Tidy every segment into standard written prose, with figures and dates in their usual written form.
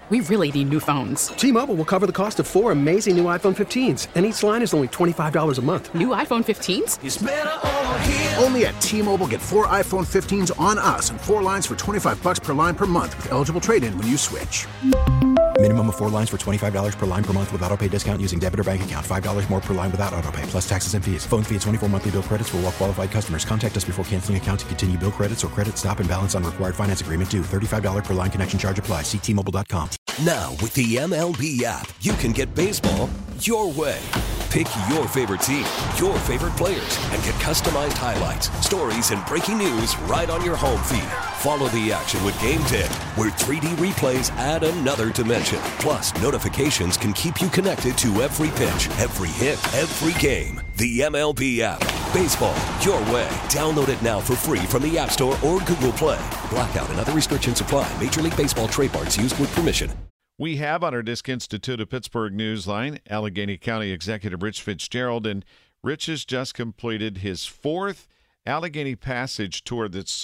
We really need new phones. T-Mobile will cover the cost of 4 amazing new iPhone 15s, and each line is only $25 a month. New iPhone 15s? It's better over here. Only at T-Mobile, get 4 iPhone 15s on us and 4 lines for $25 per line per month with eligible trade-in when you switch. Minimum of 4 lines for $25 per line per month with autopay discount using debit or bank account. $5 more per line without autopay, plus taxes and fees. Phone fee at 24 monthly bill credits for well-qualified customers. Contact us before canceling account to continue bill credits or credit stop and balance on required finance agreement due. $35 per line connection charge applies. See T-Mobile.com. Now, with the MLB app, you can get baseball your way. Pick your favorite team, your favorite players, and get customized highlights, stories, and breaking news right on your home feed. Follow the action with Game Day, where 3D replays add another dimension. Plus, notifications can keep you connected to every pitch, every hit, every game. The MLB app. Baseball your way. Download it now for free from the App Store or Google Play. Blackout and other restrictions apply. Major League Baseball trademarks used with permission. We have on our Disc Institute of Pittsburgh Newsline, Allegheny County Executive Rich Fitzgerald, and Rich has just completed his 4th Allegheny Passage tour that's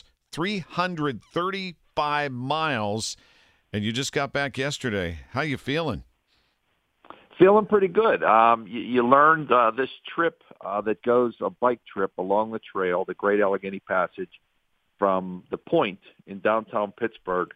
335 miles, and you just got back yesterday. How you feeling? Feeling pretty good. You learned this trip that goes a bike trip along the trail, the Great Allegheny Passage, from the Point in downtown Pittsburgh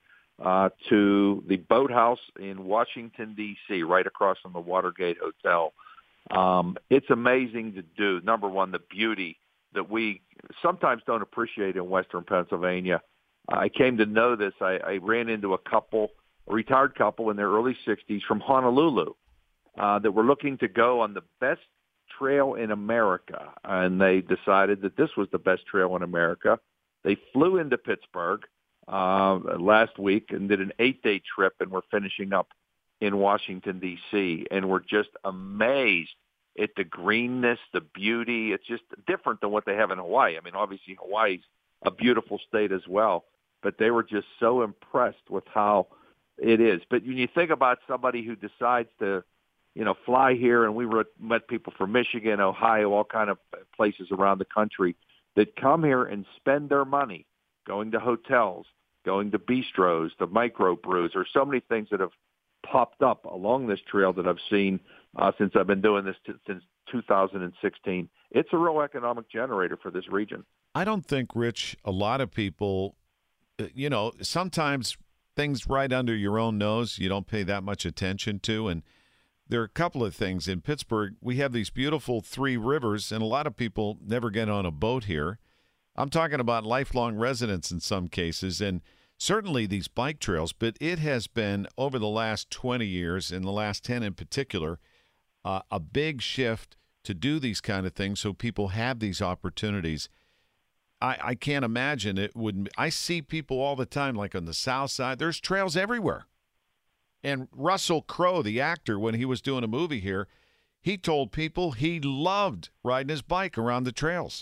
to the Boathouse in Washington, D.C., right across from the Watergate Hotel. It's amazing to do. Number one, the beauty that we sometimes don't appreciate in Western Pennsylvania. I came to know this. I ran into a retired couple in their early 60s from Honolulu that were looking to go on the best trail in America, and they decided that this was the best trail in America. They flew into Pittsburgh last week and did an 8-day trip, and we're finishing up in Washington, D.C., and we're just amazed at the greenness, the beauty. It's just different than what they have in Hawaii. I mean, obviously Hawaii's a beautiful state as well, but they were just so impressed with how it is. But when you think about somebody who decides to, fly here, and we met people from Michigan, Ohio, all kind of places around the country that come here and spend their money going to hotels, going to bistros, to microbrews. There's so many things that have popped up along this trail that I've seen since I've been doing this since 2016. It's a real economic generator for this region. I don't think, Rich, a lot of people, sometimes things right under your own nose you don't pay that much attention to. And there are a couple of things. In Pittsburgh, we have these beautiful 3 rivers, and a lot of people never get on a boat here. I'm talking about lifelong residents in some cases, and certainly these bike trails, but it has been, over the last 20 years, in the last 10 in particular, a big shift to do these kind of things so people have these opportunities. I can't imagine it wouldn't. I see people all the time, like on the south side, there's trails everywhere. And Russell Crowe, the actor, when he was doing a movie here, he told people he loved riding his bike around the trails.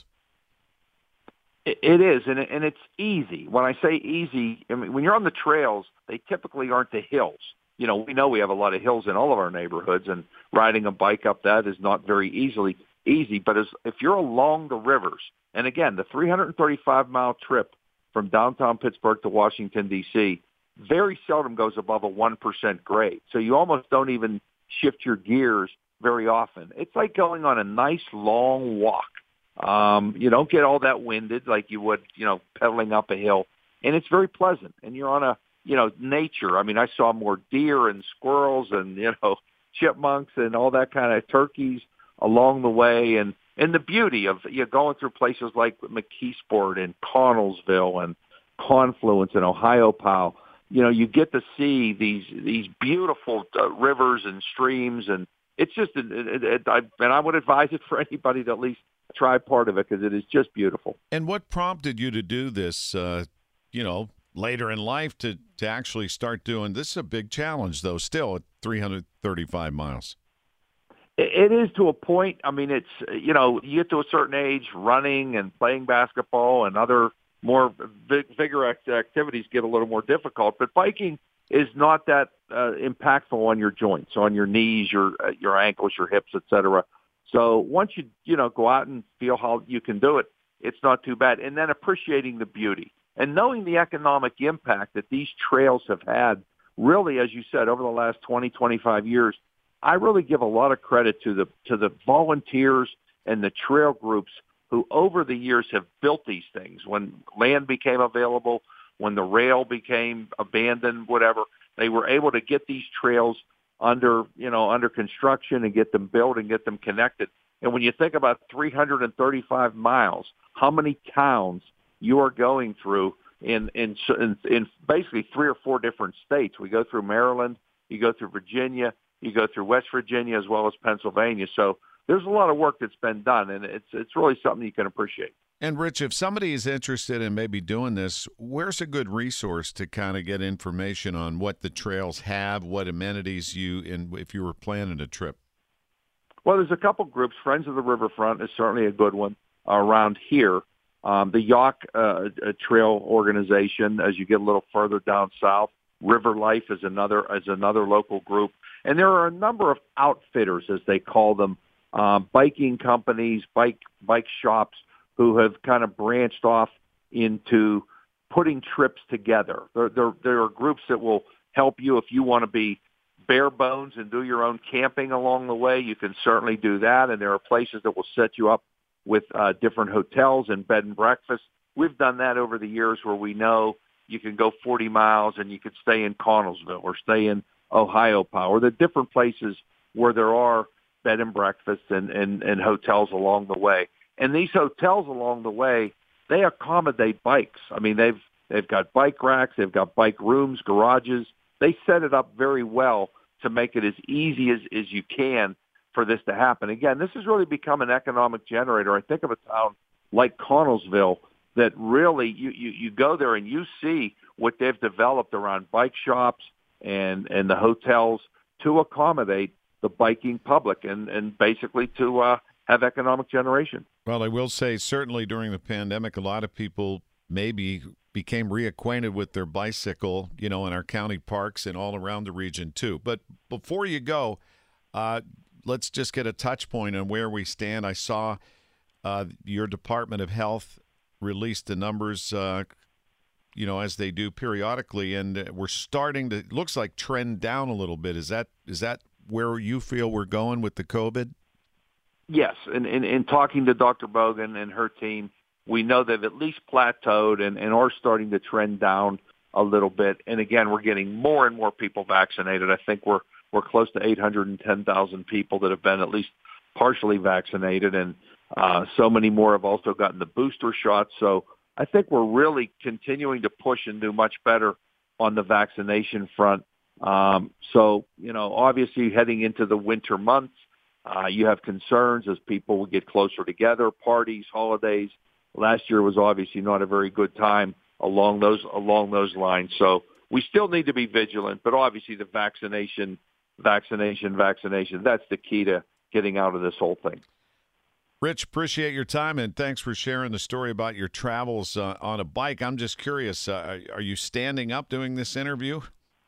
It is, and it's easy. When I say easy, I mean, when you're on the trails, they typically aren't the hills. We know we have a lot of hills in all of our neighborhoods, and riding a bike up that is not very easy. But if you're along the rivers, and again, the 335-mile trip from downtown Pittsburgh to Washington, D.C., very seldom goes above a 1% grade. So you almost don't even shift your gears very often. It's like going on a nice long walk. You don't get all that winded like you would, pedaling up a hill. And it's very pleasant. And you're on nature. I mean, I saw more deer and squirrels and, chipmunks and all that kind of turkeys along the way. And the beauty of going through places like McKeesport and Connellsville and Confluence and Ohio Powell. You get to see these beautiful rivers and streams, and it's just, and I would advise it for anybody to at least try part of it because it is just beautiful. And what prompted you to do this, later in life to actually start doing this? Is a big challenge, though, still at 335 miles. It is to a point. I mean, it's, you get to a certain age, running and playing basketball and other more vigorous activities get a little more difficult, but biking is not that impactful on your joints, on your knees, your ankles, your hips, etc. So once you go out and feel how you can do it, it's not too bad. And then appreciating the beauty and knowing the economic impact that these trails have had really, as you said, over the last 20, 25 years, I really give a lot of credit to the volunteers and the trail groups who over the years have built these things. When land became available, when the rail became abandoned, whatever, they were able to get these trails under construction and get them built and get them connected. And when you think about 335 miles, how many towns you are going through in basically 3 or 4 different states. We go through Maryland, you go through Virginia, you go through West Virginia as well as Pennsylvania. So there's a lot of work that's been done, and it's really something you can appreciate. And, Rich, if somebody is interested in maybe doing this, where's a good resource to kind of get information on what the trails have, what amenities if you were planning a trip? Well, there's a couple groups. Friends of the Riverfront is certainly a good one around here. The Yacht Trail organization, as you get a little further down south. River Life is another local group. And there are a number of outfitters, as they call them, biking companies, bike shops, who have kind of branched off into putting trips together. There are groups that will help you if you want to be bare bones and do your own camping along the way. You can certainly do that, and there are places that will set you up with different hotels and bed and breakfast. We've done that over the years where we know you can go 40 miles and you could stay in Connellsville or stay in Ohio Power. There are different places where there are bed and breakfasts and hotels along the way. And these hotels along the way, they accommodate bikes. I mean, they've got bike racks, they've got bike rooms, garages. They set it up very well to make it as easy as you can for this to happen. Again, this has really become an economic generator. I think of a town like Connellsville that really you go there and you see what they've developed around bike shops and the hotels to accommodate the biking public and basically to have economic generation. Well, I will say certainly during the pandemic, a lot of people maybe became reacquainted with their bicycle, in our county parks and all around the region too. But before you go, let's just get a touch point on where we stand. I saw your Department of Health released the numbers, as they do periodically, and we're starting to, it looks like, trend down a little bit. Is that where you feel we're going with the COVID? Yes, and in talking to Dr. Bogan and her team, we know they've at least plateaued and are starting to trend down a little bit. And again, we're getting more and more people vaccinated. I think we're close to 810,000 people that have been at least partially vaccinated, and so many more have also gotten the booster shot. So I think we're really continuing to push and do much better on the vaccination front. So, obviously heading into the winter months, you have concerns as people will get closer together, parties, holidays. Last year was obviously not a very good time along those lines. So we still need to be vigilant, but obviously the vaccination, that's the key to getting out of this whole thing. Rich, appreciate your time, and thanks for sharing the story about your travels on a bike. I'm just curious, are you standing up doing this interview?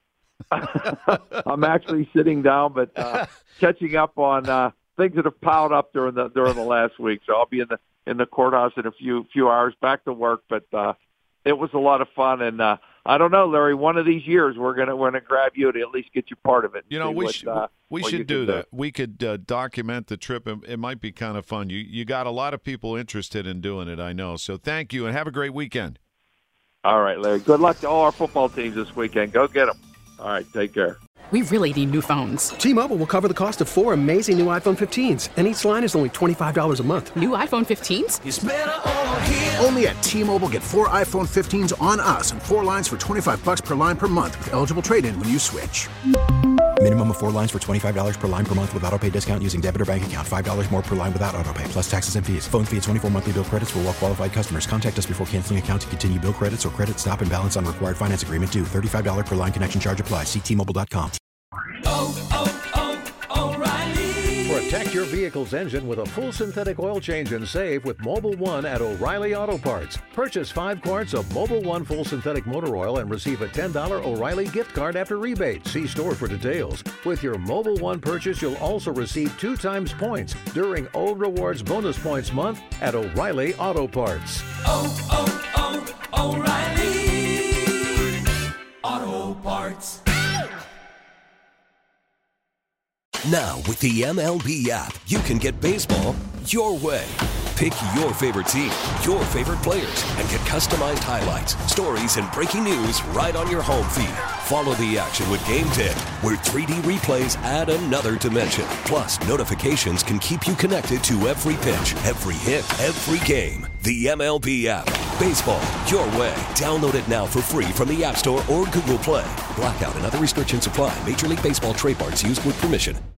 I'm actually sitting down, but catching up on things that have piled up during the last week. So I'll be in the courthouse in a few hours, back to work. But it was a lot of fun, and I don't know, Larry. One of these years, we're gonna grab you to at least get you part of it. We should do that. We could document the trip. It might be kind of fun. You got a lot of people interested in doing it, I know. So thank you, and have a great weekend. All right, Larry. Good luck to all our football teams this weekend. Go get them. All right, take care. We really need new phones. T-Mobile will cover the cost of 4 amazing new iPhone 15s, and each line is only $25 a month. New iPhone 15s? It's better over here. Only at T-Mobile, get 4 iPhone 15s on us and 4 lines for $25 per line per month with eligible trade-in when you switch. Minimum of 4 lines for $25 per line per month with autopay discount using debit or bank account. $5 more per line without autopay, plus taxes and fees. Phone fee at 24 monthly bill credits for well-qualified customers. Contact us before canceling account to continue bill credits or credit stop and balance on required finance agreement due. $35 per line connection charge applies. See T-Mobile.com. O'Reilly. Protect your vehicle's engine with a full synthetic oil change and save with Mobil 1 at O'Reilly Auto Parts. Purchase 5 quarts of Mobil 1 full synthetic motor oil and receive a $10 O'Reilly gift card after rebate. See store for details. With your Mobil 1 purchase, you'll also receive 2 times points during O Rewards Bonus Points Month at O'Reilly Auto Parts. O'Reilly Auto Parts. Now, with the MLB app, you can get baseball your way. Pick your favorite team, your favorite players, and get customized highlights, stories, and breaking news right on your home feed. Follow the action with Game 10, where 3D replays add another dimension. Plus, notifications can keep you connected to every pitch, every hit, every game. The MLB app. Baseball your way. Download it now for free from the App Store or Google Play. Blackout and other restrictions apply. Major League Baseball trademarks used with permission.